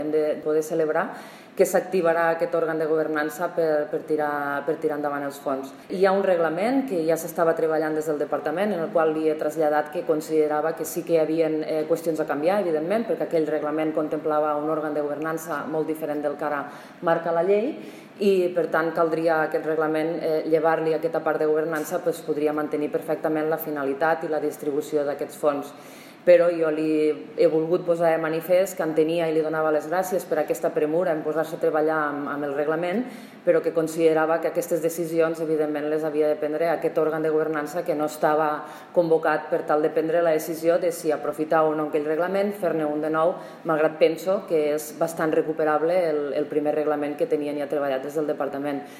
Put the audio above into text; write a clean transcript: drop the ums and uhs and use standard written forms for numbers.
hem de poder celebrar que s'activarà aquest òrgan de governança per tirar endavant els fons. Hi ha un reglament que ja s'estava treballant des del departament, en el qual li he traslladat que considerava que sí que hi havia qüestions a canviar, evidentment, perquè aquell reglament contemplava un òrgan de governança molt diferent del que ara marca la llei, i per tant caldria aquest reglament llevar-li aquesta part de governança, podria mantenir perfectament la finalitat i la distribució d'aquests fons. Però jo li he volgut posar de manifest que entenia i li donava les gràcies per aquesta premura en posar-se a treballar amb el reglament, però que considerava que aquestes decisions evidentment les havia de prendre aquest òrgan de governança que no estava convocat per tal de prendre la decisió de si aprofitar o no aquell reglament, fer-ne un de nou, malgrat penso que és bastant recuperable el primer reglament que tenien ja treballat des del departament.